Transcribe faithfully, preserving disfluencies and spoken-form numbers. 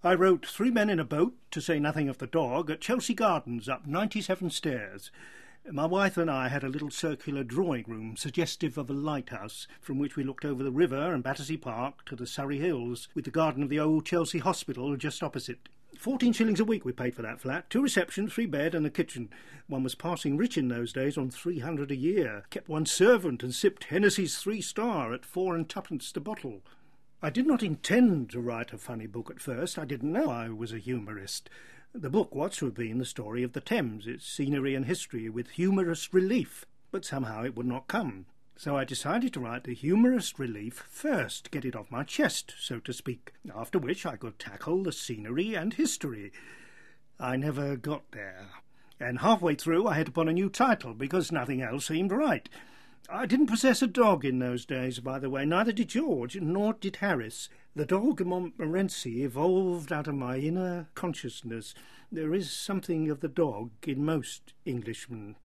I wrote Three Men in a Boat, to say nothing of the dog, at Chelsea Gardens, up ninety-seven stairs. My wife and I had a little circular drawing room suggestive of a lighthouse, from which we looked over the river and Battersea Park to the Surrey Hills, with the garden of the old Chelsea Hospital just opposite. Fourteen shillings a week we paid for that flat, two receptions, three bed and a kitchen. One was passing rich in those days on three hundred a year, kept one servant and sipped Hennessy's Three Star at four and twopence the bottle. I did not intend to write a funny book at first. I didn't know I was a humorist. The book was to have been the story of the Thames, its scenery and history, with humorous relief, but somehow it would not come. So I decided to write the humorous relief first, get it off my chest, so to speak, after which I could tackle the scenery and history. I never got there, and halfway through I hit upon a new title, because nothing else seemed right. I didn't possess a dog in those days, by the way, neither did George, nor did Harris. The dog Montmorency evolved out of my inner consciousness. There is something of the dog in most Englishmen.